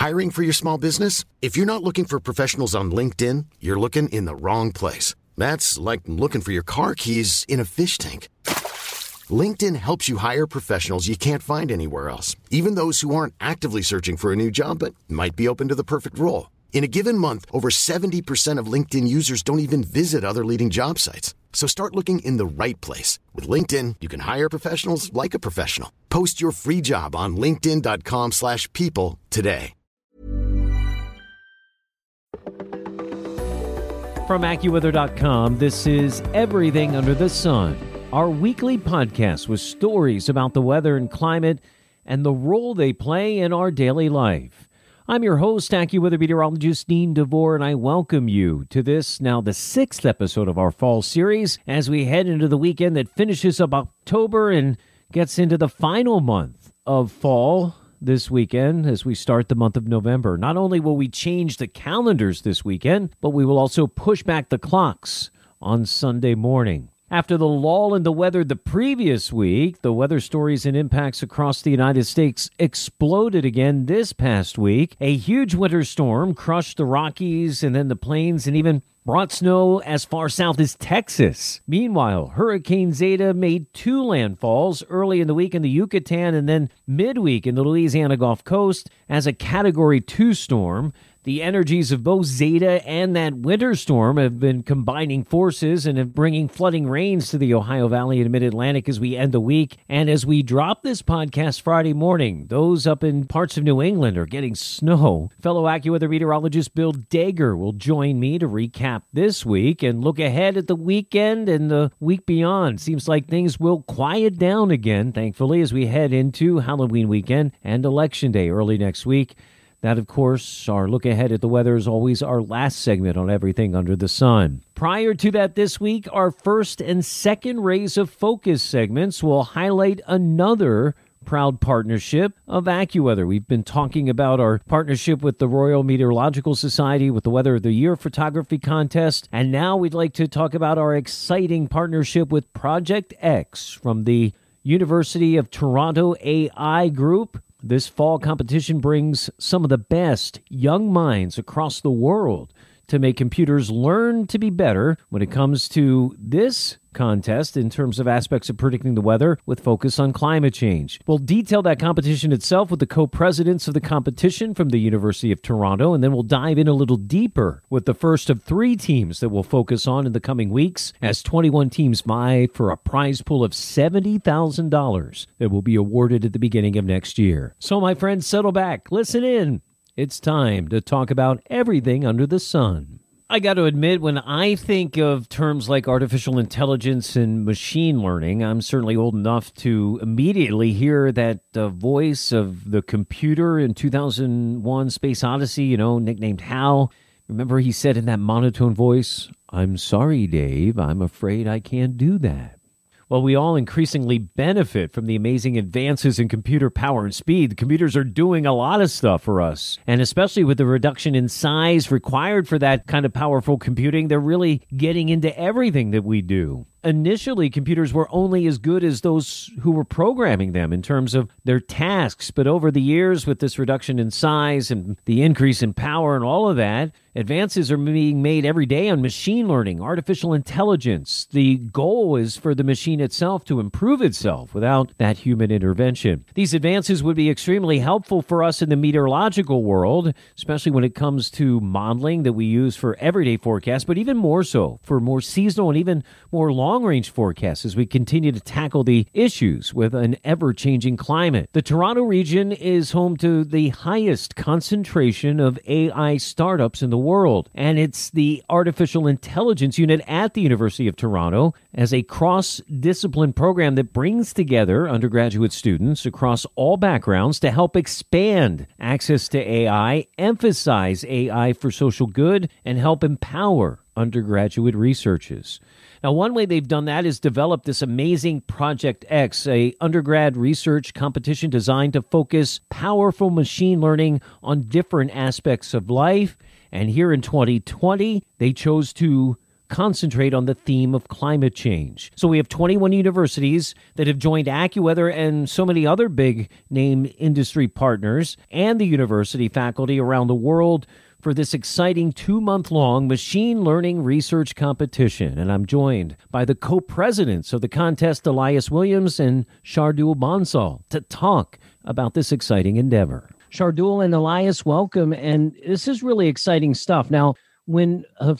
Hiring for your small business? If you're not looking for professionals on LinkedIn, you're looking in the wrong place. That's like looking for your car keys in a fish tank. LinkedIn helps you hire professionals you can't find anywhere else, even those who aren't actively searching for a new job but might be open to the perfect role. In a given month, over 70% of LinkedIn users don't even visit other leading job sites. So start looking in the right place. With LinkedIn, you can hire professionals like a professional. Post your free job on linkedin.com/people today. From AccuWeather.com, this is Everything Under the Sun, our weekly podcast with stories about the weather and climate and the role they play in our daily life. I'm your host, AccuWeather meteorologist Dean DeVore, and I welcome you to this, now the 6th episode of our fall series, as we head into the weekend that finishes up October and gets into the final month of fall this weekend as we start the month of November. Not only will we change the calendars this weekend, but we will also push back the clocks on Sunday morning. After the lull in the weather the previous week, the weather stories and impacts across the United States exploded again this past week. A huge winter storm crushed the Rockies and then the plains and even brought snow as far south as Texas. Meanwhile, Hurricane Zeta made 2 landfalls early in the week in the Yucatan and then midweek in the Louisiana Gulf Coast as a Category 2 storm. The energies of both Zeta and that winter storm have been combining forces and have bringing flooding rains to the Ohio Valley and Mid-Atlantic as we end the week. And as we drop this podcast Friday morning, those up in parts of New England are getting snow. Fellow AccuWeather meteorologist Bill Dager will join me to recap this week and look ahead at the weekend and the week beyond. Seems like things will quiet down again, thankfully, as we head into Halloween weekend and Election Day early next week. That, of course, our look ahead at the weather is always our last segment on Everything Under the Sun. Prior to that this week, our first and second Rays of Focus segments will highlight another proud partnership of AccuWeather. We've been talking about our partnership with the Royal Meteorological Society with the Weather of the Year photography contest, and now we'd like to talk about our exciting partnership with Project X from the University of Toronto AI Group. This fall competition brings some of the best young minds across the world to make computers learn to be better when it comes to this contest in terms of aspects of predicting the weather with focus on climate change. We'll detail that competition itself with the co-presidents of the competition from the University of Toronto, and then we'll dive in a little deeper with the first of 3 teams that we'll focus on in the coming weeks as 21 teams vie for a prize pool of $70,000 that will be awarded at the beginning of next year. So my friends, settle back, listen in. It's time to talk about everything under the sun. I got to admit, when I think of terms like artificial intelligence and machine learning, I'm certainly old enough to immediately hear that voice of the computer in 2001 Space Odyssey, nicknamed HAL. Remember he said in that monotone voice, "I'm sorry, Dave, I'm afraid I can't do that." Well, we all increasingly benefit from the amazing advances in computer power and speed. The computers are doing a lot of stuff for us. And especially with the reduction in size required for that kind of powerful computing, they're really getting into everything that we do. Initially, computers were only as good as those who were programming them in terms of their tasks. But over the years, with this reduction in size and the increase in power and all of that, advances are being made every day on machine learning, artificial intelligence. The goal is for the machine itself to improve itself without that human intervention. These advances would be extremely helpful for us in the meteorological world, especially when it comes to modeling that we use for everyday forecasts, but even more so for more seasonal and even more long-range forecasts as we continue to tackle the issues with an ever-changing climate. The Toronto region is home to the highest concentration of AI startups in the world, and it's the Artificial Intelligence Unit at the University of Toronto as a cross-discipline program that brings together undergraduate students across all backgrounds to help expand access to AI, emphasize AI for social good, and help empower undergraduate researchers. Now, one way they've done that is develop this amazing Project X, a undergrad research competition designed to focus powerful machine learning on different aspects of life. And here in 2020, they chose to concentrate on the theme of climate change. So we have 21 universities that have joined AccuWeather and so many other big name industry partners and the university faculty around the world for this exciting 2-month-long machine learning research competition. And I'm joined by the co-presidents of the contest, Elias Williams and Shardul Bansal, to talk about this exciting endeavor. Shardul and Elias, welcome. And this is really exciting stuff. Now, when a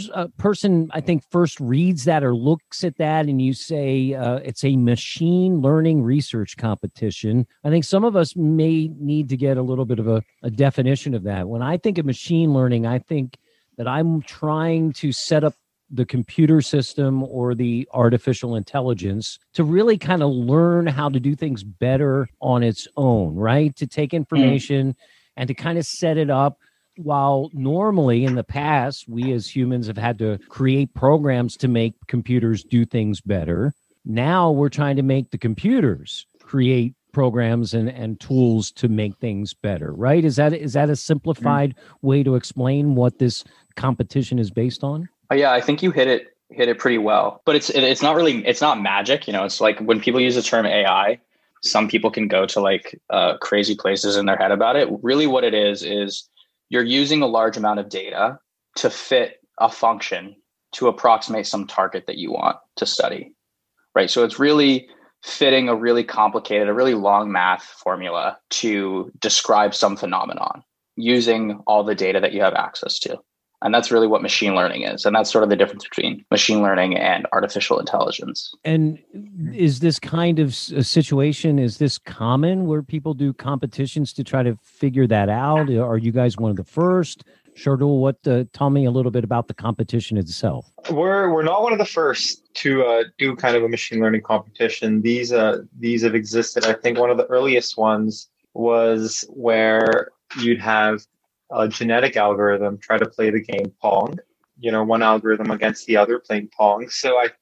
person, I think, first reads that or looks at that and you say it's a machine learning research competition, I think some of us may need to get a little bit of a definition of that. When I think of machine learning, I think that I'm trying to set up the computer system or the artificial intelligence to really kind of learn how to do things better on its own, right? To take information and to kind of set it up. While normally in the past, we as humans have had to create programs to make computers do things better. Now we're trying to make the computers create programs and tools to make things better, right? Is that a simplified way to explain what this competition is based on? Yeah, I think you hit it pretty well. But it's not magic. It's like when people use the term AI, some people can go to crazy places in their head about it. Really what it is you're using a large amount of data to fit a function to approximate some target that you want to study, right? So it's really fitting a really complicated, a really long math formula to describe some phenomenon using all the data that you have access to. And that's really what machine learning is. And that's sort of the difference between machine learning and artificial intelligence. And is this kind of a situation, is this common where people do competitions to try to figure that out? Are you guys one of the first? Shardul, tell me a little bit about the competition itself. We're not one of the first to do kind of a machine learning competition. These have existed. I think one of the earliest ones was where you'd have a genetic algorithm try to play the game Pong, one algorithm against the other playing Pong. So I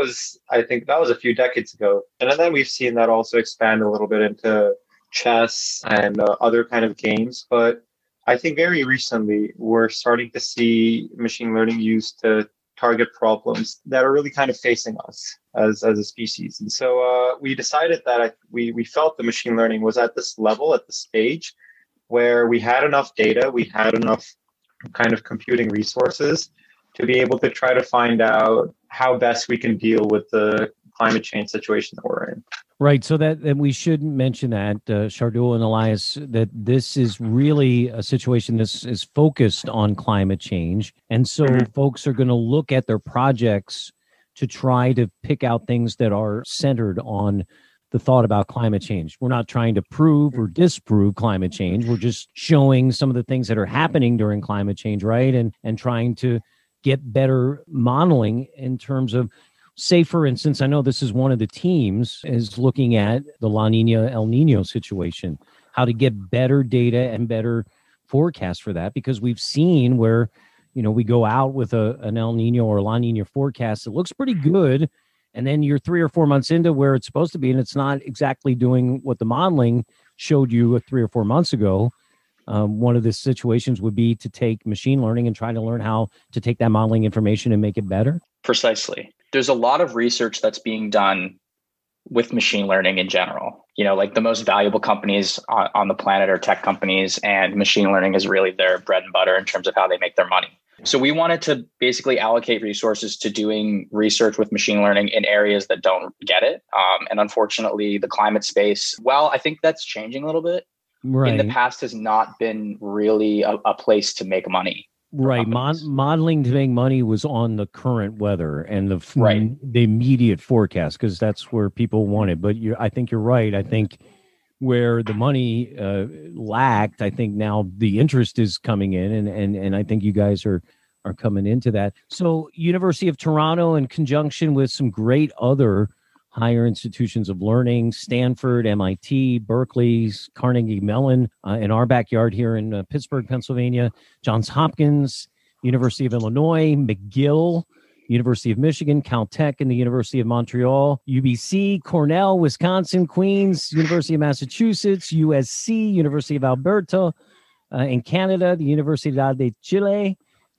think that was a few decades ago. And then we've seen that also expand a little bit into chess and other kind of games. But I think very recently, we're starting to see machine learning used to target problems that are really kind of facing us as a species. And so we decided that we felt the machine learning was at this level, at this stage, where we had enough data, we had enough kind of computing resources to be able to try to find out how best we can deal with the climate change situation that we're in. Right. So that we should mention that, Shardul and Elias, that this is really a situation that is focused on climate change. And so folks are going to look at their projects to try to pick out things that are centered on the thought about climate change. We're not trying to prove or disprove climate change. We're just showing some of the things that are happening during climate change, right? And trying to get better modeling in terms of, say, for instance, I know this is one of the teams is looking at the La Nina, El Nino situation, how to get better data and better forecasts for that, because we've seen where, we go out with an El Nino or La Nina forecast. It looks pretty good. And then you're 3 or 4 months into where it's supposed to be, and it's not exactly doing what the modeling showed you 3 or 4 months ago. One of the situations would be to take machine learning and try to learn how to take that modeling information and make it better. Precisely. There's a lot of research that's being done with machine learning in general. The most valuable companies on the planet are tech companies, and machine learning is really their bread and butter in terms of how they make their money. So we wanted to basically allocate resources to doing research with machine learning in areas that don't get it. And unfortunately, the climate space, well, I think that's changing a little bit. Right. In the past has not been really a place to make money. Right. Modeling to make money was on the current weather and the immediate forecast, because that's where people want it. But I think you're right. I think where the money lacked, I think now the interest is coming in, and I think you guys are coming into that. So University of Toronto, in conjunction with some great other higher institutions of learning, Stanford, MIT, Berkeley, Carnegie Mellon, in our backyard here in Pittsburgh, Pennsylvania, Johns Hopkins, University of Illinois, McGill, University of Michigan, Caltech, and the University of Montreal, UBC, Cornell, Wisconsin, Queens, University of Massachusetts, USC, University of Alberta, in Canada, the Universidad de Chile,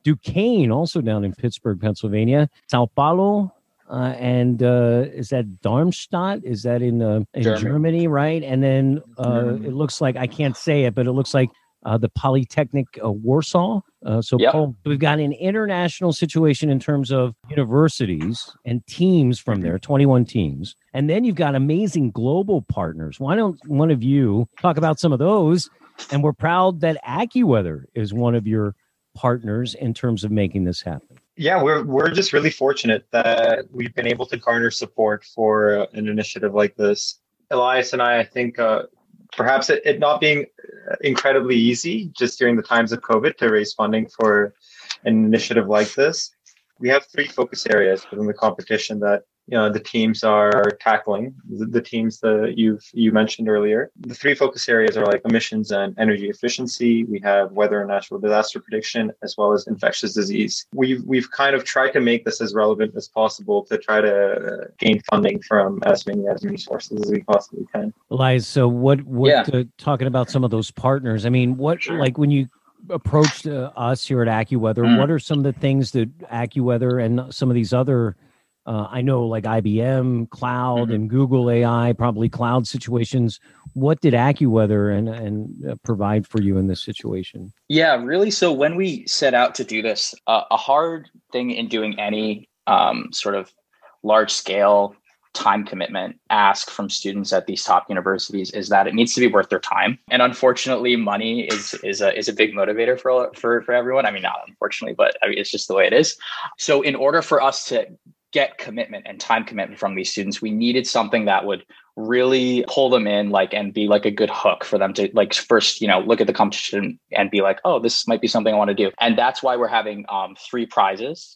Duquesne, also down in Pittsburgh, Pennsylvania. Sao Paulo, and is that Darmstadt? Is that in Germany, right? And then it looks like, I can't say it, but it looks like the Polytechnic Warsaw. We've got an international situation in terms of universities and teams from there, 21 teams. And then you've got amazing global partners. Why don't one of you talk about some of those? And we're proud that AccuWeather is one of your partners in terms of making this happen. Yeah, we're just really fortunate that we've been able to garner support for an initiative like this. Elias and I think perhaps it not being incredibly easy just during the times of COVID to raise funding for an initiative like this. We have 3 focus areas within the competition that the teams are tackling. The teams that you mentioned earlier. The 3 focus areas are like emissions and energy efficiency. We have weather and natural disaster prediction, as well as infectious disease. We've kind of tried to make this as relevant as possible to try to gain funding from as many sources as we possibly can. Elias, so what talking about some of those partners, I mean, like when you approached us here at AccuWeather, what are some of the things that AccuWeather and some of these other I know like IBM Cloud and Google AI, probably cloud situations. What did AccuWeather and provide for you in this situation? Yeah, really. So when we set out to do this, a hard thing in doing any sort of large scale time commitment ask from students at these top universities is that it needs to be worth their time. And unfortunately, money is a big motivator for everyone. I mean, not unfortunately, but I mean, it's just the way it is. So in order for us to get commitment and time commitment from these students, we needed something that would really pull them in, and be like a good hook for them to first, look at the competition and be like, oh, this might be something I want to do. And that's why we're having 3 prizes,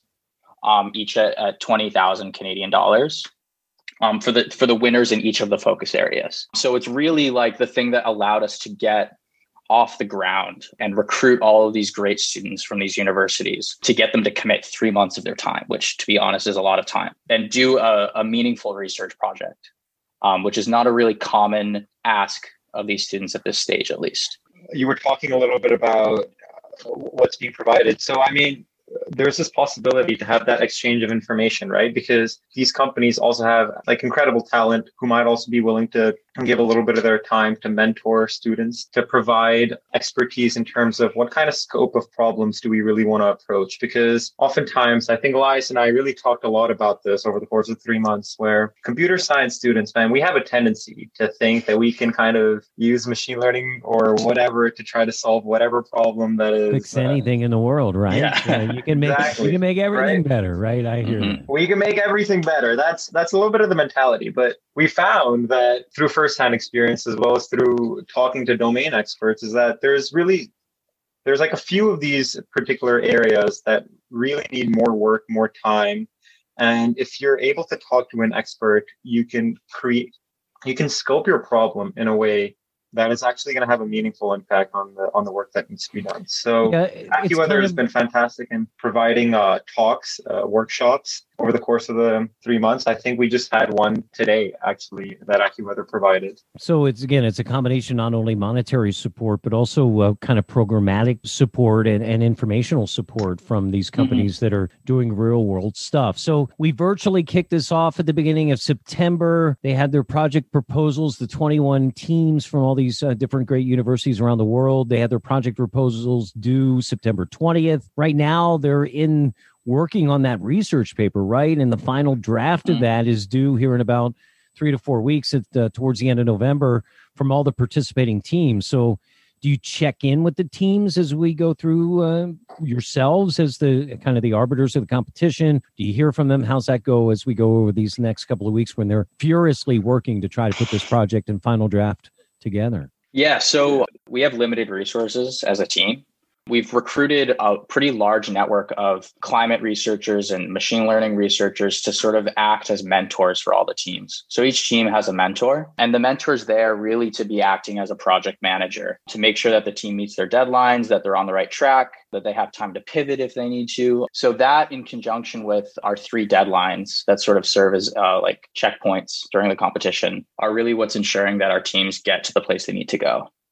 each at 20,000 Canadian dollars. For the winners in each of the focus areas. So it's really like the thing that allowed us to get off the ground and recruit all of these great students from these universities to get them to commit 3 months of their time, which, to be honest, is a lot of time, and do a meaningful research project, which is not a really common ask of these students at this stage, at least. You were talking a little bit about what's being provided. So, I mean, there's this possibility to have that exchange of information, right? Because these companies also have incredible talent who might also be willing to give a little bit of their time to mentor students, to provide expertise in terms of what kind of scope of problems do we really want to approach. Because oftentimes, I think Elias and I really talked a lot about this over the course of 3 months, where computer science students, man, we have a tendency to think that we can kind of use machine learning or whatever to try to solve whatever problem that is. Fix anything in the world, right? Yeah. You can make everything better, right? I hear that. We can make everything better. That's a little bit of the mentality. But we found that through firsthand experience, as well as through talking to domain experts, is that there's like a few of these particular areas that really need more work, more time. And if you're able to talk to an expert, you can scope your problem in a way that is actually going to have a meaningful impact on the work that needs to be done. So AccuWeather has been fantastic in providing talks, workshops over the course of the 3 months. I think we just had one today, actually, that AccuWeather provided. So it's a combination, not only monetary support, but also kind of programmatic support and informational support from these companies that are doing real world stuff. So we virtually kicked this off at the beginning of September. They had their project proposals, the 21 teams from all these different great universities around the world. They had their project proposals due September 20th. Right now, they're working on that research paper, right? And the final draft of that is due here in about 3 to 4 weeks towards the end of November from all the participating teams. So do you check in with the teams as we go through yourselves as the kind of the arbiters of the competition? Do you hear from them? How's that go as we go over these next couple of weeks when they're furiously working to try to put this project and final draft together? Yeah, so we have limited resources as a team. We've recruited a pretty large network of climate researchers and machine learning researchers to sort of act as mentors for all the teams. So each team has a mentor, and the mentor's there really to be acting as a project manager to make sure that the team meets their deadlines, that they're on the right track, that they have time to pivot if they need to. So that, in conjunction with our 3 deadlines that sort of serve as checkpoints during the competition, are really what's ensuring that our teams get to the place they need to go.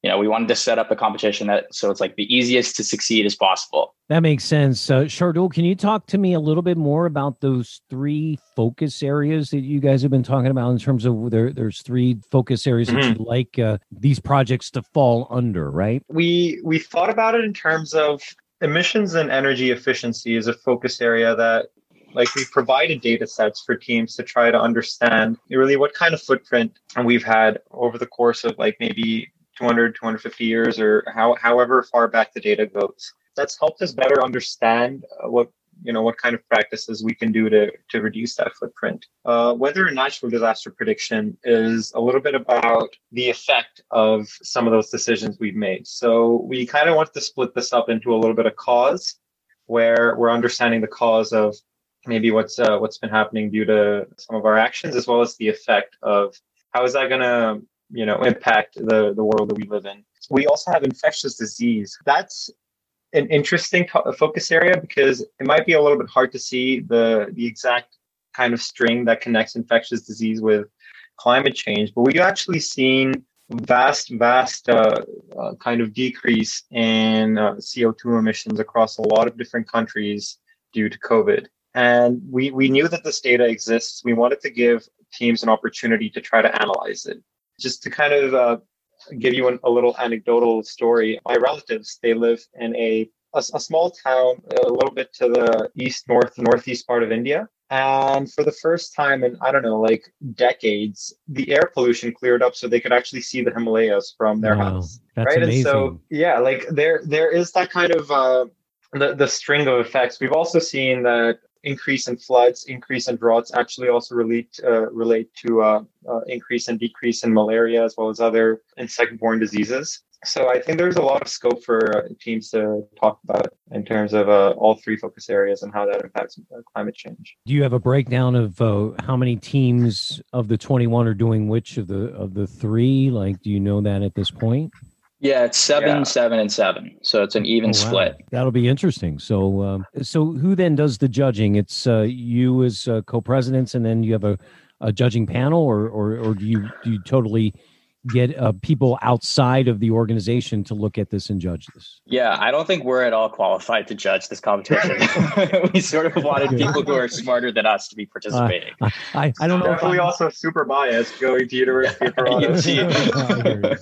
we wanted to set up a competition so it's like the easiest to succeed as possible. That makes sense. Shardul, can you talk to me a little bit more about those 3 focus areas that you guys have been talking about in terms of there's 3 focus areas that you'd like these projects to fall under, right? We thought about it in terms of emissions and energy efficiency is a focus area that we provided data sets for teams to try to understand really what kind of footprint we've had over the course of maybe 200, 250 years or however far back the data goes. That's helped us better understand what kind of practices we can do to reduce that footprint. Weather and natural disaster prediction is a little bit about the effect of some of those decisions we've made. So we kind of want to split this up into a little bit of cause, where we're understanding the cause of maybe what's been happening due to some of our actions, as well as the effect of how is that going to impact the world that we live in. We also have infectious disease. That's an interesting focus area because it might be a little bit hard to see the exact kind of string that connects infectious disease with climate change, but we've actually seen vast kind of decrease in CO2 emissions across a lot of different countries due to COVID. And we knew that this data exists. We wanted to give teams an opportunity to try to analyze it. Just to kind of give you a little anecdotal story, my relatives, they live in a small town a little bit to the northeast part of India. And for the first time in, decades, the air pollution cleared up so they could actually see the Himalayas from their house. That's right. amazing. And so, there is that kind of the string of effects. We've also seen that increase in floods, increase in droughts actually also relate to increase and decrease in malaria as well as other insect-borne diseases. So I think there's a lot of scope for teams to talk about in terms of all 3 focus areas and how that impacts climate change. Do you have a breakdown of how many teams of the 21 are doing which of the 3? Do you know that at this point? Yeah, it's 7, 7, and 7. So it's an even split. That'll be interesting. So who then does the judging? It's you as co-presidents, and then you have a judging panel, or do you totally get people outside of the organization to look at this and judge this? Yeah, I don't think we're at all qualified to judge this competition. We sort of wanted people who are smarter than us to be participating. I don't know. Definitely also super biased going to University of Toronto.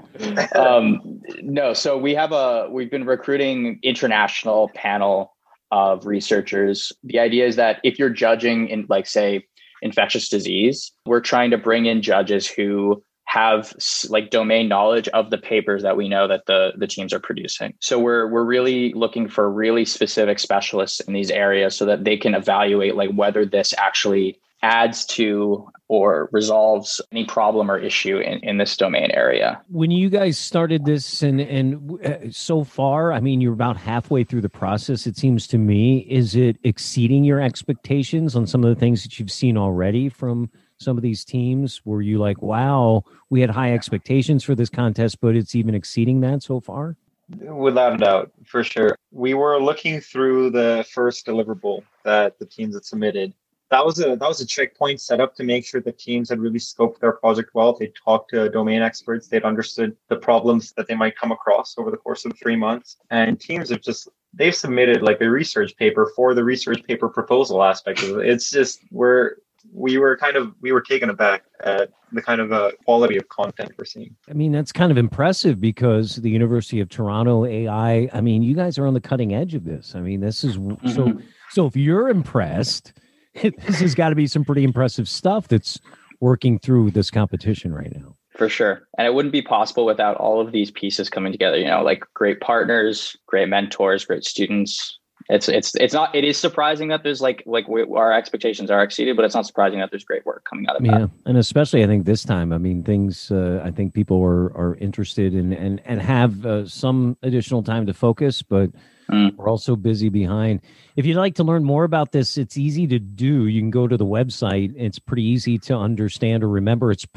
No, so we've been recruiting international panel of researchers. The idea is that if you're judging in, say, infectious disease, we're trying to bring in judges who have domain knowledge of the papers that we know that the teams are producing. So we're really looking for really specific specialists in these areas so that they can evaluate whether this actually adds to or resolves any problem or issue in this domain area. When you guys started this and so far, you're about halfway through the process, it seems to me. Is it exceeding your expectations on some of the things that you've seen already from some of these teams? Were you like, wow, we had high expectations for this contest, but it's even exceeding that so far? Without a doubt, for sure. We were looking through the first deliverable that the teams had submitted. That was a checkpoint set up to make sure the teams had really scoped their project well. They talked to domain experts. They'd understood the problems that they might come across over the course of 3 months. And teams they've submitted a research paper for the research paper proposal aspect of it. It's just we were taken aback at the kind of quality of content we're seeing. That's kind of impressive because the University of Toronto AI, you guys are on the cutting edge of this. This is so if you're impressed, this has got to be some pretty impressive stuff that's working through this competition right now. For sure. And it wouldn't be possible without all of these pieces coming together, great partners, great mentors, great students. It is surprising that there's our expectations are exceeded, but it's not surprising that there's great work coming out of that. Yeah. And especially I think this time, things, I think people are interested in and have some additional time to focus, but we're also busy behind. If you'd like to learn more about this, it's easy to do. You can go to the website. It's pretty easy to understand or remember. It's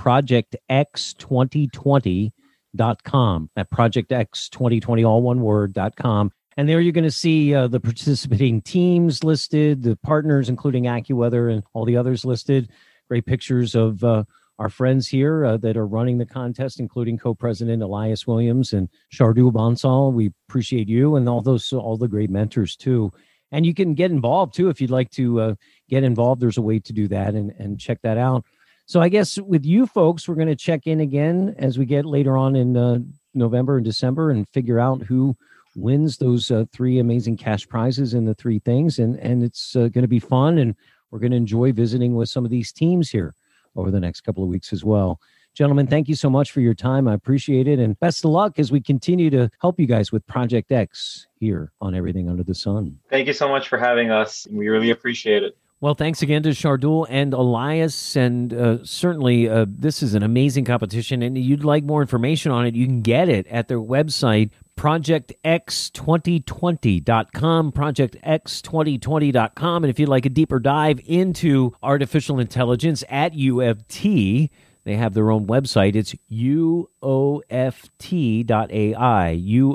projectx2020.com. At projectx2020, all one word.com. And there you're going to see the participating teams listed, the partners, including AccuWeather and all the others listed. Great pictures of our friends here that are running the contest, including co-president Elias Williams and Shardul Bansal. We appreciate you and all the great mentors too. And you can get involved too if you'd like to get involved. There's a way to do that and check that out. So I guess with you folks, we're going to check in again as we get later on in November and December and figure out who wins those 3 amazing cash prizes in the 3 things. And it's going to be fun. And we're going to enjoy visiting with some of these teams here over the next couple of weeks as well. Gentlemen, thank you so much for your time. I appreciate it. And best of luck as we continue to help you guys with Project X here on Everything Under the Sun. Thank you so much for having us. We really appreciate it. Well, thanks again to Shardul and Elias. And certainly this is an amazing competition. And you'd like more information on it, you can get it at their website, projectx2020.com, projectx2020.com. And if you'd like a deeper dive into artificial intelligence at U of T, they have their own website. It's uoft.ai,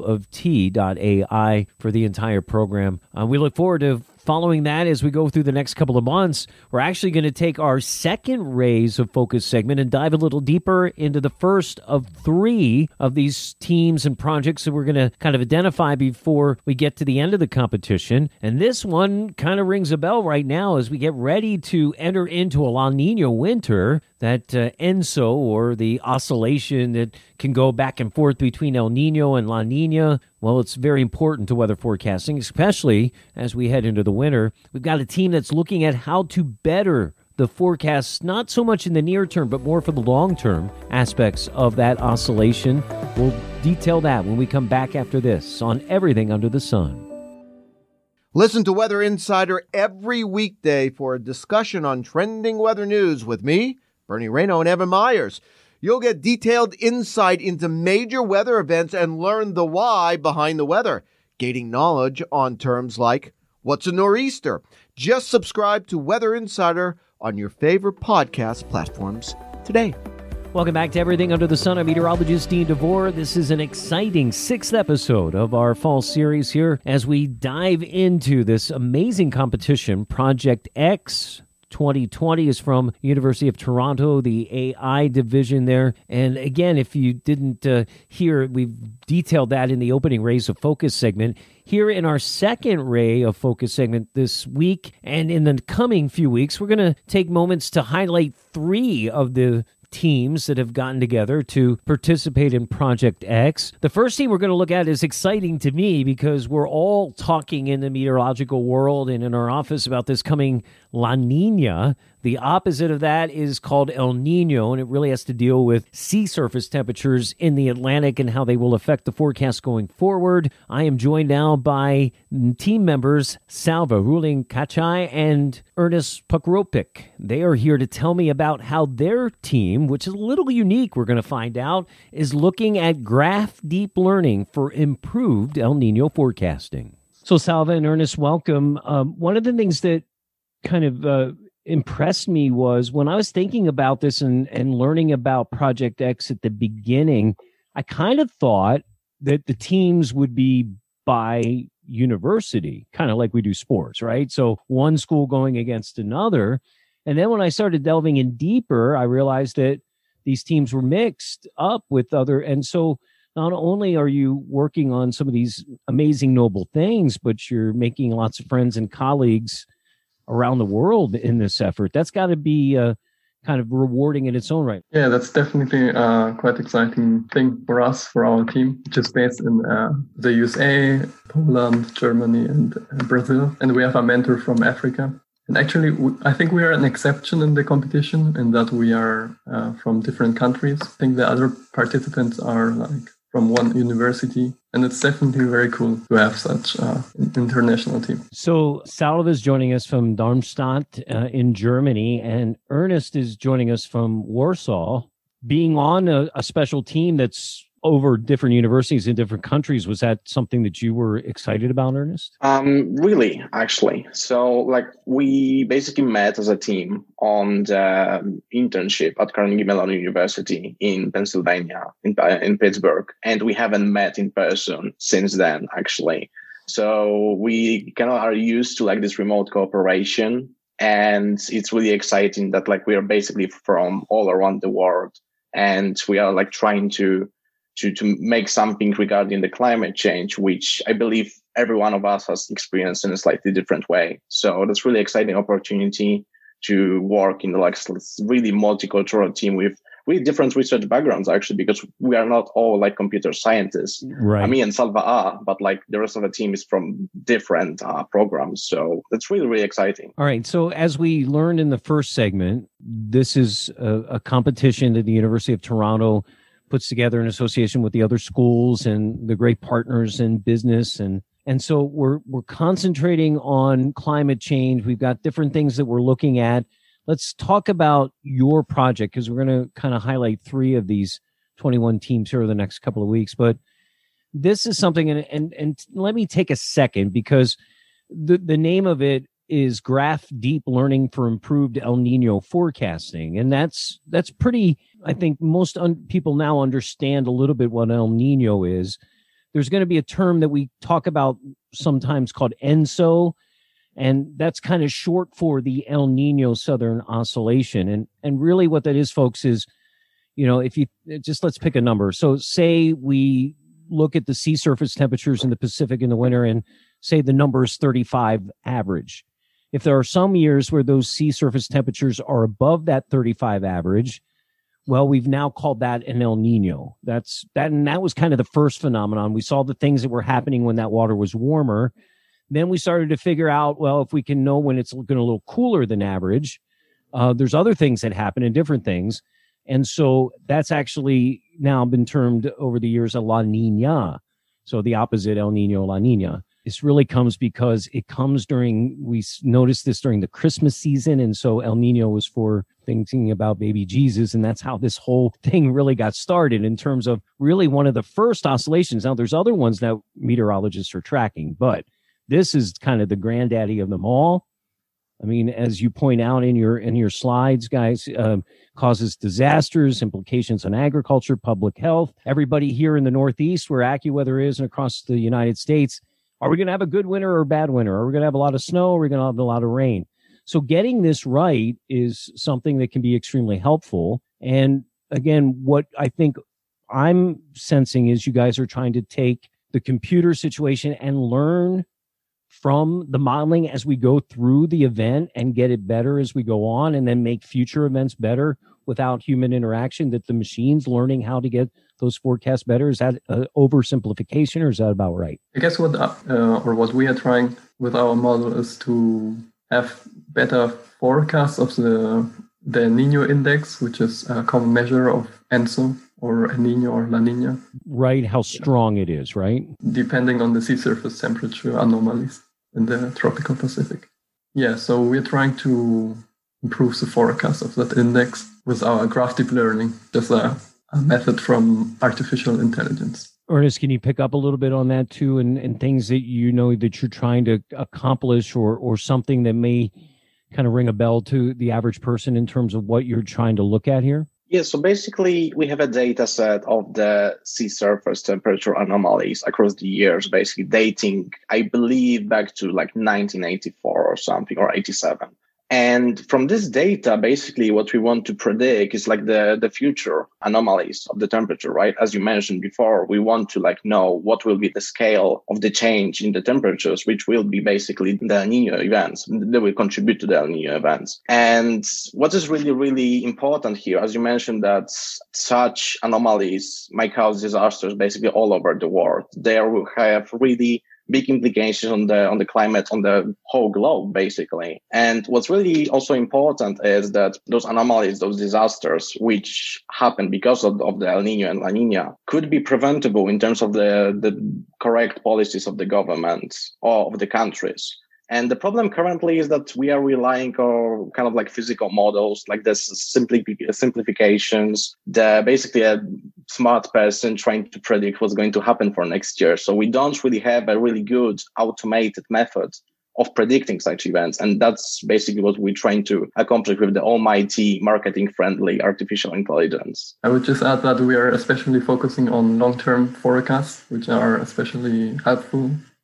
uoft.ai for the entire program. We look forward to following that as we go through the next couple of months. We're actually going to take our second Rays of Focus segment and dive a little deeper into the first of 3 of these teams and projects that we're going to kind of identify before we get to the end of the competition. And this one kind of rings a bell right now as we get ready to enter into a La Nina winter, that ENSO, or the oscillation that can go back and forth between El Nino and La Nina. Well, it's very important to weather forecasting, especially as we head into the winter. We've got a team that's looking at how to better the forecasts, not so much in the near term, but more for the long-term aspects of that oscillation. We'll detail that when we come back after this on Everything Under the Sun. Listen to Weather Insider every weekday for a discussion on trending weather news with me, Bernie Rayno, and Evan Myers. You'll get detailed insight into major weather events and learn the why behind the weather, gaining knowledge on terms like what's a nor'easter. Just subscribe to Weather Insider on your favorite podcast platforms today. Welcome back to Everything Under the Sun. I'm meteorologist Dean DeVore. This is an exciting 6th episode of our fall series here as we dive into this amazing competition. Project X 2020 is from University of Toronto, the AI division there. And again, if you didn't hear, we've detailed that in the opening Rays of Focus segment. Here in our second Ray of Focus segment this week, and in the coming few weeks, we're going to take moments to highlight 3 of the teams that have gotten together to participate in Project X. The first team we're going to look at is exciting to me because we're all talking in the meteorological world and in our office about this coming La Nina. The opposite of that is called El Nino, and it really has to deal with sea surface temperatures in the Atlantic and how they will affect the forecast going forward. I am joined now by team members Salva Ruling Kachai and Ernest Pokropik. They are here to tell me about how their team, which is a little unique, we're going to find out, is looking at graph deep learning for improved El Nino forecasting. So Salva and Ernest, welcome. One of the things that kind of impressed me was when I was thinking about this and learning about Project X at the beginning, I kind of thought that the teams would be by university, kind of like we do sports, right? So one school going against another. And then when I started delving in deeper, I realized that these teams were mixed up with other. And so not only are you working on some of these amazing, noble things, but you're making lots of friends and colleagues around the world in this effort. That's got to be kind of rewarding in its own right. Yeah, that's definitely a quite exciting thing for us, for our team, which is based in the USA, Poland, Germany, and Brazil. And we have a mentor from Africa. And actually, I think we are an exception in the competition in that we are from different countries. I think the other participants are like from one university. And it's definitely very cool to have such an international team. So Salva is joining us from Darmstadt in Germany, and Ernest is joining us from Warsaw. Being on a special team that's over different universities in different countries, was that something that you were excited about, Ernest? Really, actually. So, we basically met as a team on the internship at Carnegie Mellon University in Pennsylvania, in Pittsburgh, and we haven't met in person since then, actually. So we kind of are used to this remote cooperation And it's really exciting that like we are basically from all around the world, and we are like trying to make something regarding the climate change, which I believe every one of us has experienced in a slightly different way. So that's really exciting opportunity to work in like really multicultural team with really different research backgrounds, actually, because we are not all like computer scientists. Right. Me and Salva are, but like the rest of the team is from different programs. So that's really, really exciting. All right. So as we learned in the first segment, this is a competition that the University of Toronto puts together in association with the other schools and the great partners in business. And so we're concentrating on climate change. We've got different things that we're looking at. Let's talk about your project, because we're going to kind of highlight 3 of these 21 teams here over the next couple of weeks. But this is something, and let me take a second, because the name of it is Graph Deep Learning for Improved El Nino Forecasting. And that's pretty, I think most people now understand a little bit what El Nino is. There's going to be a term that we talk about sometimes called ENSO, and that's kind of short for the El Nino Southern Oscillation. And really what that is, folks, is, if you just, let's pick a number. So say we look at the sea surface temperatures in the Pacific in the winter, and say the number is 35 average. If there are some years where those sea surface temperatures are above that 35 average, well, we've now called that an El Nino. And that was kind of the first phenomenon. We saw the things that were happening when that water was warmer. Then we started to figure out, well, if we can know when it's going a little cooler than average, there's other things that happen and different things. And so that's actually now been termed over the years a La Nina. So the opposite, El Nino, La Nina. This really comes because it comes we noticed this during the Christmas season. And so El Nino was for thinking about baby Jesus. And that's how this whole thing really got started in terms of really one of the first oscillations. Now, there's other ones that meteorologists are tracking, but this is kind of the granddaddy of them all. I mean, as you point out in your slides, guys, causes disasters, implications on agriculture, public health. Everybody here in the Northeast, where AccuWeather is, and across the United States, are we going to have a good winter or a bad winter? Are we going to have a lot of snow? Or are we going to have a lot of rain? So getting this right is something that can be extremely helpful. And again, what I think I'm sensing is you guys are trying to take the computer situation and learn from the modeling as we go through the event and get it better as we go on, and then make future events better without human interaction, that the machine's learning how to get those forecasts better. Is that oversimplification, or is that about right? I guess what we are trying with our model is to have better forecasts of the El Nino index, which is a common measure of ENSO or El Nino or La Nina. Right, how strong it is, right? Depending on the sea surface temperature anomalies in the tropical Pacific. Yeah, so we're trying to improve the forecast of that index with our graph deep learning, just a method from artificial intelligence. Ernest, can you pick up a little bit on that too, and things that that you're trying to accomplish, or something that may kind of ring a bell to the average person in terms of what you're trying to look at here? Yeah, so basically we have a data set of the sea surface temperature anomalies across the years, basically dating, I believe, back to like 1984 or something, or 87. And from this data, basically what we want to predict is like the future anomalies of the temperature, right? As you mentioned before, we want to like know what will be the scale of the change in the temperatures, which will be basically the El Nino events that will contribute to the El Nino events. And what is really, really important here, as you mentioned, that such anomalies might cause disasters basically all over the world. They will have really big implications on the climate on the whole globe, basically. And what's really also important is that those anomalies, those disasters, which happen because of the El Nino and La Nina, could be preventable in terms of the correct policies of the government or of the countries. And the problem currently is that we are relying on kind of like physical models, like this simplifications, basically a smart person trying to predict what's going to happen for next year. So we don't really have a really good automated method of predicting such events. And that's basically what we're trying to accomplish with the almighty marketing-friendly artificial intelligence. I would just add that we are especially focusing on long-term forecasts, which are especially helpful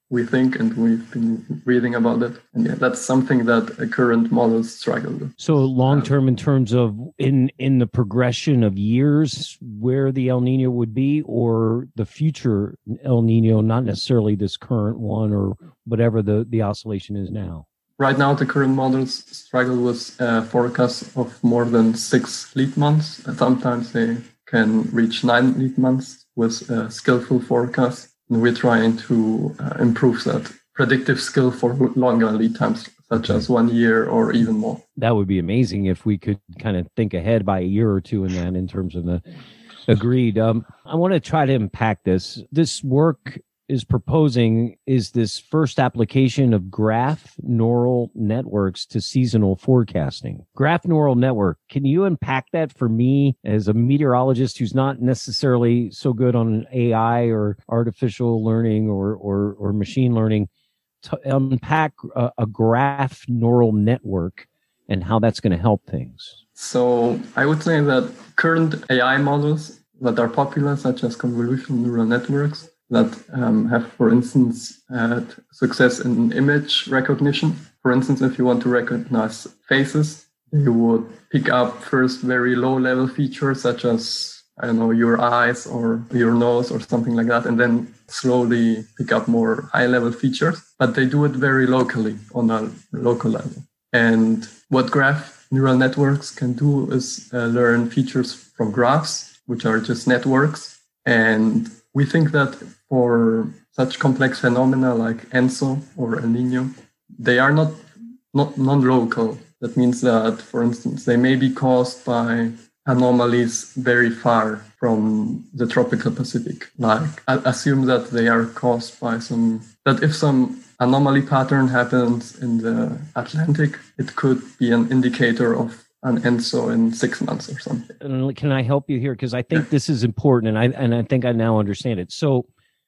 we think, and we've been reading about it. And yeah, that's something that current models struggle with. So long-term in terms of in the progression of years, where the El Nino would be, or the future El Nino, not necessarily this current one or whatever the oscillation is now? Right now, the current models struggle with forecasts of more than 6 leap months. And sometimes they can reach 9 leap months with skillful forecasts. And we're trying to improve that predictive skill for longer lead times, such as 1 year or even more. That would be amazing if we could kind of think ahead by a year or two in that, in terms of the agreed. I want to try to unpack this. This work is proposing is this first application of graph neural networks to seasonal forecasting. Graph neural network, can you unpack that for me as a meteorologist who's not necessarily so good on AI or artificial learning or machine learning, to unpack a graph neural network and how that's going to help things? So I would say that current AI models that are popular, such as convolutional neural networks, that have, for instance, had success in image recognition. For instance, if you want to recognize faces, you would pick up first very low-level features, such as, I don't know, your eyes or your nose or something like that, and then slowly pick up more high-level features. But they do it very locally, on a local level. And what graph neural networks can do is learn features from graphs, which are just networks. And we think that for such complex phenomena like ENSO or El Nino, they are not non-local. That means that, for instance, they may be caused by anomalies very far from the tropical Pacific. Like, assume that they are caused by that if some anomaly pattern happens in the Atlantic, it could be an indicator of an ENSO in 6 months or something. Can I help you here? Because I think this is important, and I think I now understand it. So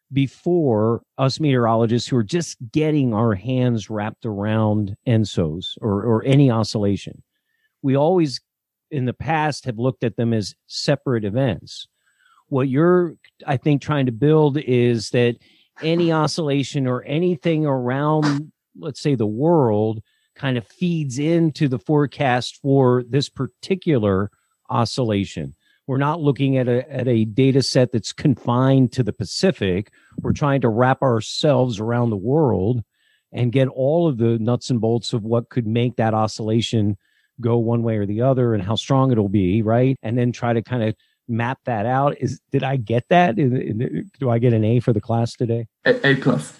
before, us meteorologists who are just getting our hands wrapped around ENSOs or any oscillation, we always in the past have looked at them as separate events. What you're, I think, trying to build is that any oscillation or anything around, let's say, the world kind of feeds into the forecast for this particular oscillation. We're not looking at a data set that's confined to the Pacific. We're trying to wrap ourselves around the world and get all of the nuts and bolts of what could make that oscillation go one way or the other and how strong it'll be, right? And then try to kind of map that out. Did I get that? Do I get an A for the class today? A plus.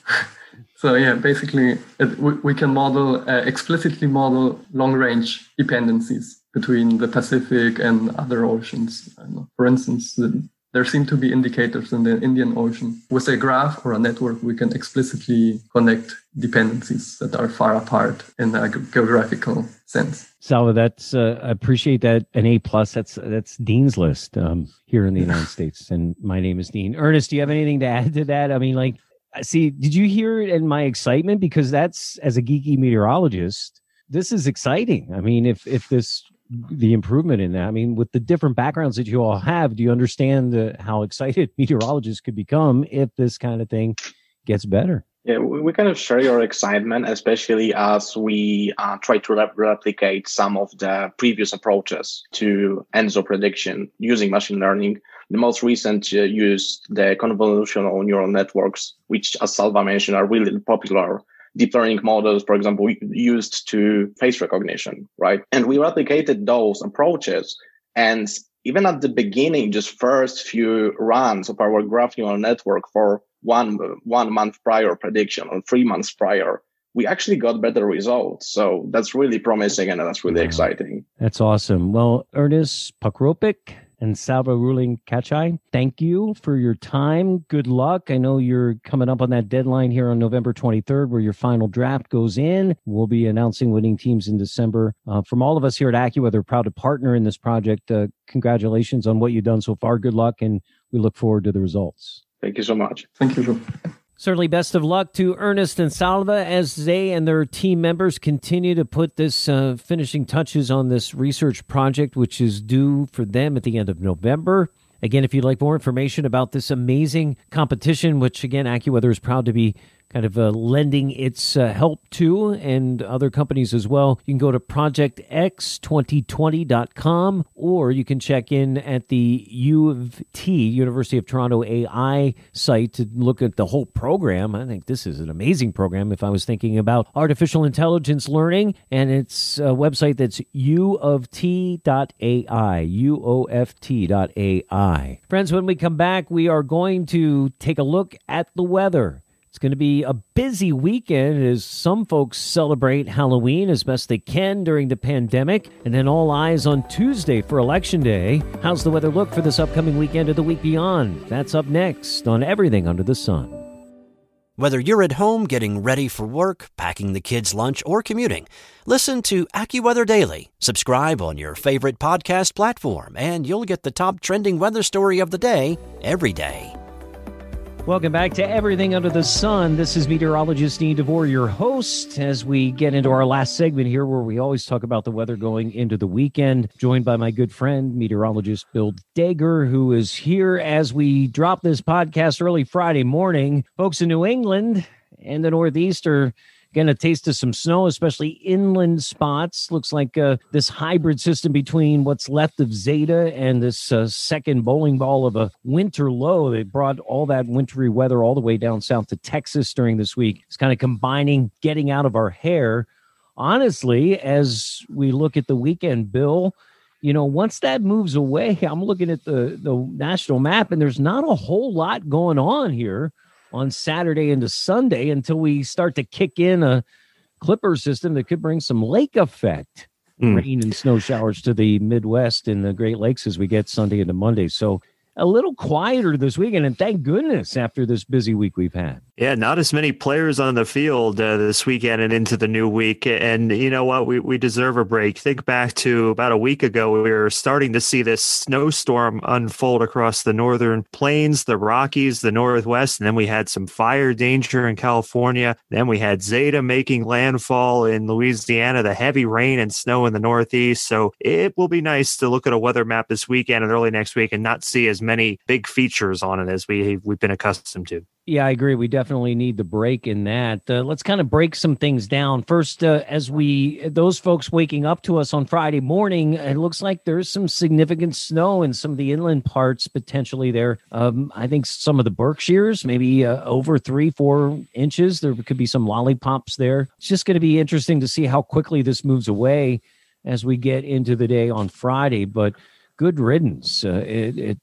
So yeah, basically we can explicitly model long-range dependencies between the Pacific and other oceans. For instance, there seem to be indicators in the Indian Ocean. With a graph or a network, we can explicitly connect dependencies that are far apart in a geographical sense. Salva, that's I appreciate that. An A plus. That's Dean's list here in the United States, and my name is Dean. Ernest, do you have anything to add to that? I mean, see, did you hear it in my excitement? Because that's, as a geeky meteorologist, this is exciting. I mean, if the improvement in that, I mean, with the different backgrounds that you all have, do you understand how excited meteorologists could become if this kind of thing gets better? Yeah, we kind of share your excitement, especially as we try to replicate some of the previous approaches to ENSO prediction using machine learning. The most recent used the convolutional neural networks, which, as Salva mentioned, are really popular. Deep learning models, for example, used to face recognition, right? And we replicated those approaches. And even at the beginning, just first few runs of our graph neural network for one month prior prediction or 3 months prior, we actually got better results. So that's really promising and that's really exciting. That's awesome. Well, Ernest Pokropik and Salva Ruling-Kachai, thank you for your time. Good luck. I know you're coming up on that deadline here on November 23rd where your final draft goes in. We'll be announcing winning teams in December. From all of us here at AccuWeather, proud to partner in this project. Congratulations on what you've done so far. Good luck, and we look forward to the results. Thank you so much. Thank you. Certainly best of luck to Ernest and Salva as they and their team members continue to put this finishing touches on this research project, which is due for them at the end of November. Again, if you'd like more information about this amazing competition, which again, AccuWeather is proud to be kind of lending its help to, and other companies as well. You can go to projectx2020.com, or you can check in at the U of T, University of Toronto AI site to look at the whole program. I think this is an amazing program if I was thinking about artificial intelligence learning, and it's a website that's uoft.ai, uoft.ai. Friends, when we come back, we are going to take a look at the weather. It's going to be a busy weekend as some folks celebrate Halloween as best they can during the pandemic, and then all eyes on Tuesday for Election Day. How's the weather look for this upcoming weekend or the week beyond? That's up next on Everything Under the Sun. Whether you're at home getting ready for work, packing the kids' lunch, or commuting, listen to AccuWeather Daily. Subscribe on your favorite podcast platform, and you'll get the top trending weather story of the day every day. Welcome back to Everything Under the Sun. This is meteorologist Dean DeVore, your host, as we get into our last segment here where we always talk about the weather going into the weekend, joined by my good friend, meteorologist Bill Dager, who is here as we drop this podcast early Friday morning. Folks in New England and the Northeast are getting a taste of some snow, especially inland spots. Looks like this hybrid system between what's left of Zeta and this second bowling ball of a winter low. They brought all that wintry weather all the way down south to Texas during this week. It's kind of combining getting out of our hair. Honestly, as we look at the weekend, Bill, you know, once that moves away, I'm looking at the national map, and there's not a whole lot going on here on Saturday into Sunday until we start to kick in a Clipper system that could bring some lake effect, rain and snow showers to the Midwest and the Great Lakes as we get Sunday into Monday. So a little quieter this weekend, and thank goodness after this busy week we've had. Yeah, not as many players on the field this weekend and into the new week. And you know what? We deserve a break. Think back to about a week ago, we were starting to see this snowstorm unfold across the northern plains, the Rockies, the Northwest. And then we had some fire danger in California. Then we had Zeta making landfall in Louisiana, the heavy rain and snow in the Northeast. So it will be nice to look at a weather map this weekend and early next week and not see as many big features on it as we've been accustomed to. Yeah, I agree. We definitely need the break in that. Let's kind of break some things down. First, as those folks waking up to us on Friday morning, it looks like there's some significant snow in some of the inland parts potentially there. I think some of the Berkshires, maybe over 3-4 inches. There could be some lollipops there. It's just going to be interesting to see how quickly this moves away as we get into the day on Friday. But good riddance. A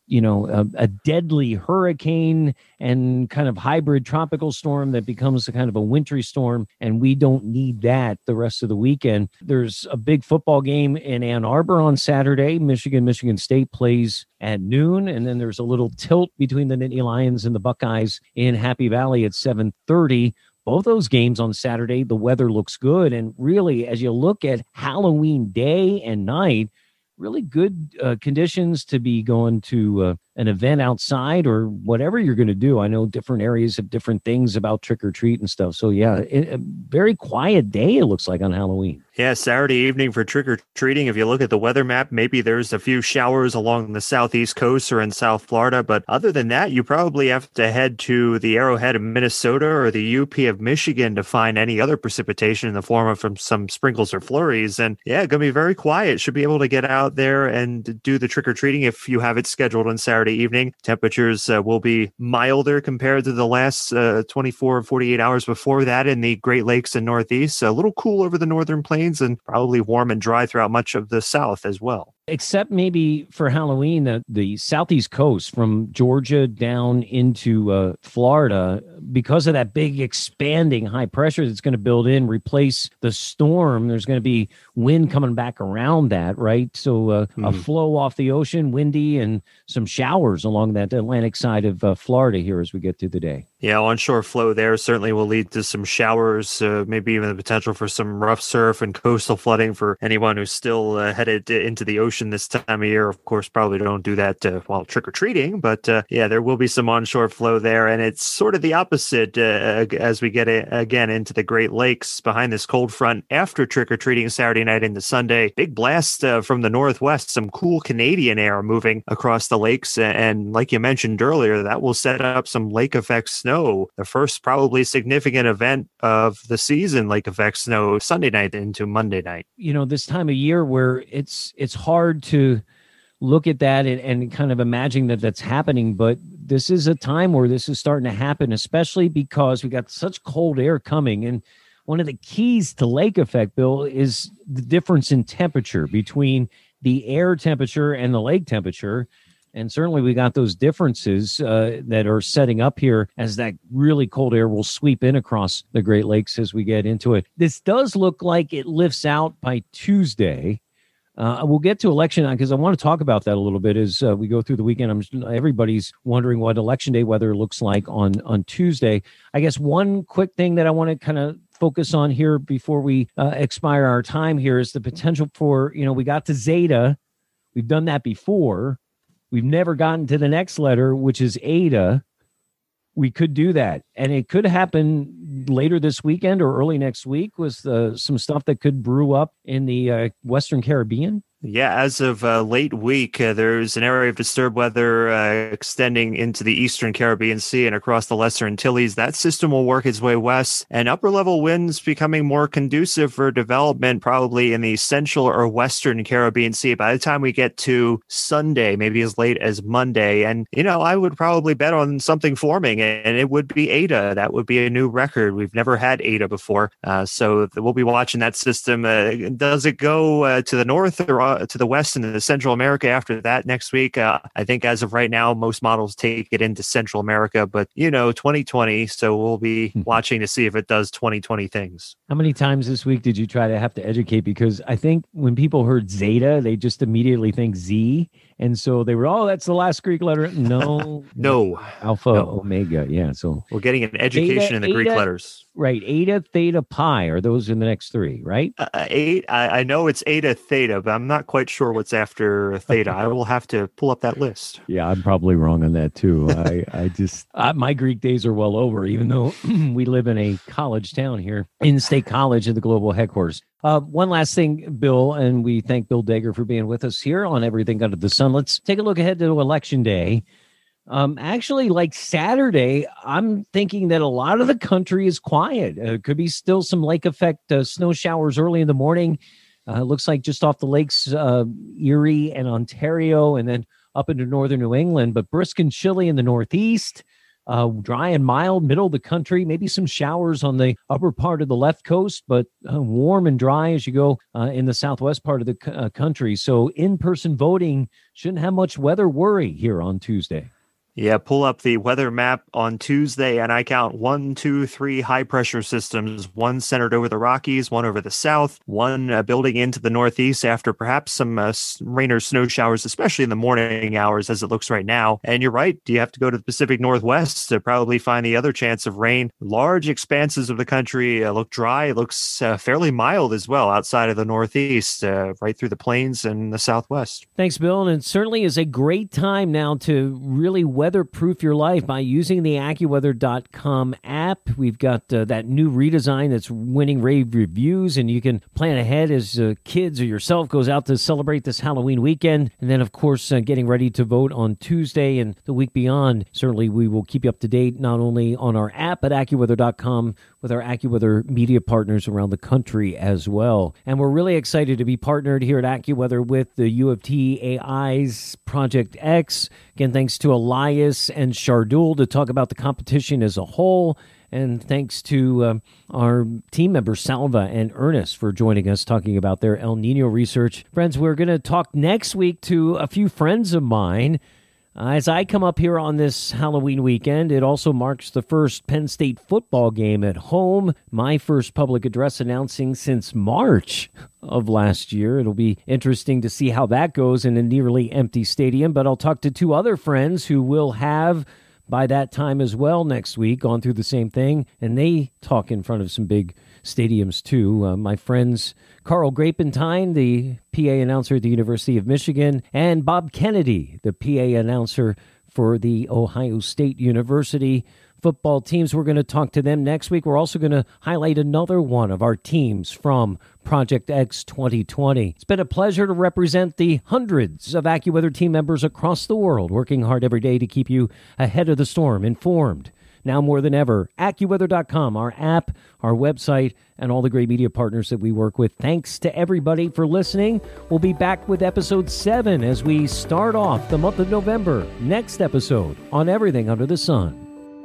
deadly hurricane and kind of hybrid tropical storm that becomes a kind of a wintry storm, and we don't need that the rest of the weekend. There's a big football game in Ann Arbor on Saturday. Michigan State plays at noon, and then there's a little tilt between the Nittany Lions and the Buckeyes in Happy Valley at 7:30. Both those games on Saturday, the weather looks good, and really, as you look at Halloween day and night, really good conditions to be going to an event outside or whatever you're going to do. I know different areas have different things about trick or treat and stuff. So yeah, a very quiet day it looks like on Halloween. Yeah, Saturday evening for trick or treating. If you look at the weather map, maybe there's a few showers along the southeast coast or in South Florida. But other than that, you probably have to head to the Arrowhead of Minnesota or the UP of Michigan to find any other precipitation in the form of from some sprinkles or flurries. And yeah, going to be very quiet. Should be able to get out there and do the trick or treating if you have it scheduled on Saturday evening. Temperatures will be milder compared to the last 24 or 48 hours before that in the Great Lakes and Northeast. A little cool over the northern plains and probably warm and dry throughout much of the South as well. Except maybe for Halloween, the southeast coast from Georgia down into Florida, because of that big expanding high pressure that's going to build in, replace the storm, there's going to be wind coming back around that, right? So a flow off the ocean, windy, and some showers along that Atlantic side of Florida here as we get through the day. Yeah, onshore flow there certainly will lead to some showers, maybe even the potential for some rough surf and coastal flooding for anyone who's still headed into the ocean this time of year. Of course, probably don't do that while trick-or-treating, but yeah, there will be some onshore flow there, and it's sort of the opposite as we get again into the Great Lakes behind this cold front after trick-or-treating Saturday night into Sunday. Big blast from the northwest, some cool Canadian air moving across the lakes, and like you mentioned earlier, that will set up some lake effect snow, the first probably significant event of the season, lake effect snow, Sunday night into Monday night. You know, this time of year where it's hard to look at that and kind of imagine that that's happening, but this is a time where this is starting to happen, especially because we got such cold air coming. And one of the keys to lake effect, Bill, is the difference in temperature between the air temperature and the lake temperature. And certainly we got those differences that are setting up here as that really cold air will sweep in across the Great Lakes as we get into it. This does look like it lifts out by Tuesday. We'll get to election night because I want to talk about that a little bit as we go through the weekend. Everybody's wondering what election day weather looks like on Tuesday. I guess one quick thing that I want to kind of focus on here before we expire our time here is the potential for, we got to Zeta. We've done that before. We've never gotten to the next letter, which is Eta. We could do that. And it could happen later this weekend or early next week with some stuff that could brew up in the Western Caribbean. Yeah, as of late week, there's an area of disturbed weather extending into the eastern Caribbean Sea and across the Lesser Antilles. That system will work its way west, and upper-level winds becoming more conducive for development probably in the central or western Caribbean Sea by the time we get to Sunday, maybe as late as Monday. And, I would probably bet on something forming, and it would be Eta. That would be a new record. We've never had Eta before, so we'll be watching that system. Does it go to the north or to the west and to Central America after that next week? I think as of right now, most models take it into Central America, but 2020, so we'll be watching to see if it does 2020 things. How many times this week did you try to have to educate? Because I think when people heard Zeta, they just immediately think Z. And so they were, that's the last Greek letter. No. Alpha, no. Omega. Yeah. So we're getting an education in the Greek letters. Right. Eta, theta, pi. Are those in the next three, right? I know it's Eta, theta, but I'm not quite sure what's after theta. I will have to pull up that list. Yeah, I'm probably wrong on that too. I just, my Greek days are well over, even though we live in a college town here, in-state college at the global headquarters. One last thing, Bill, and we thank Bill Dager for being with us here on Everything Under the Sun. Let's take a look ahead to Election Day. Actually, like Saturday, I'm thinking that a lot of the country is quiet. Could be still some lake effect snow showers early in the morning. Looks like just off the lakes, Erie and Ontario, and then up into northern New England, but brisk and chilly in the Northeast. Dry and mild, middle of the country, maybe some showers on the upper part of the left coast, but warm and dry as you go in the southwest part of the country. So in-person voting shouldn't have much weather worry here on Tuesday. Yeah, pull up the weather map on Tuesday, and I count 1, 2, 3 high-pressure systems, one centered over the Rockies, one over the south, one building into the northeast after perhaps some rain or snow showers, especially in the morning hours as it looks right now. And you're right, you have to go to the Pacific Northwest to probably find the other chance of rain. Large expanses of the country look dry. It looks fairly mild as well outside of the northeast, right through the plains and the southwest. Thanks, Bill. And it certainly is a great time now to really weatherproof your life by using the AccuWeather.com app. We've got that new redesign that's winning rave reviews, and you can plan ahead as kids or yourself goes out to celebrate this Halloween weekend. And then, of course, getting ready to vote on Tuesday and the week beyond. Certainly, we will keep you up to date not only on our app at AccuWeather.com with our AccuWeather media partners around the country as well. And we're really excited to be partnered here at AccuWeather with the U of T AI's Project X. Again, thanks to Elias and Shardul to talk about the competition as a whole. And thanks to our team members, Salva and Ernest, for joining us talking about their El Nino research. Friends, we're going to talk next week to a few friends of mine. As I come up here on this Halloween weekend, it also marks the first Penn State football game at home. My first public address announcing since March of last year. It'll be interesting to see how that goes in a nearly empty stadium, but I'll talk to two other friends who will have by that time as well next week gone through the same thing, and they talk in front of some big stadiums too. My friends Carl Grapentine, the PA announcer at the University of Michigan, and Bob Kennedy, the PA announcer for the Ohio State University football teams. We're going to talk to them next week. We're also going to highlight another one of our teams from Project X 2020. It's been a pleasure to represent the hundreds of AccuWeather team members across the world, working hard every day to keep you ahead of the storm, informed, Now more than ever, AccuWeather.com, our app, our website, and all the great media partners that we work with. Thanks to everybody for listening. We'll be back with episode 7 as we start off the month of November. Next episode on Everything Under the Sun.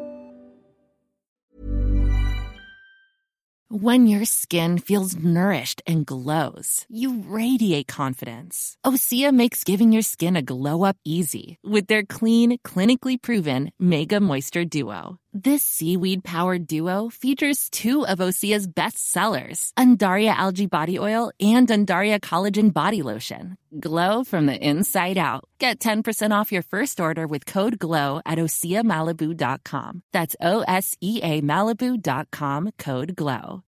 When your skin feels nourished and glows, you radiate confidence. Osea makes giving your skin a glow-up easy with their clean, clinically proven Mega Moisture Duo. This seaweed-powered duo features 2 of Osea's best sellers, Undaria Algae Body Oil and Undaria Collagen Body Lotion. Glow from the inside out. Get 10% off your first order with code GLOW at OseaMalibu.com. That's OSEA Malibu.com, code GLOW.